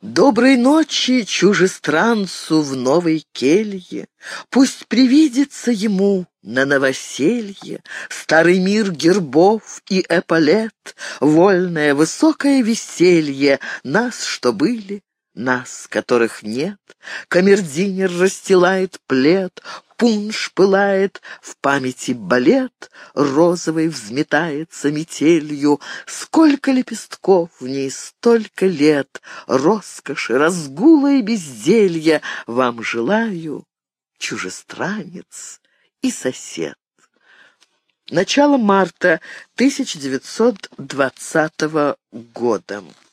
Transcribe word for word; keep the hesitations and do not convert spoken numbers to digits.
Доброй ночи чужестранцу в новой келье, Пусть привидится ему на новоселье Старый мир гербов и эполет, Вольное высокое веселье нас, что были, нас, которых нет. Камердинер расстилает плед, пунш пылает, в памяти балет розовый взметается метелью. Сколько лепестков в ней, столько лет роскоши, разгула и безделья вам желаю, чужестранец и сосед. Начало марта тысяча девятьсот двадцатого года.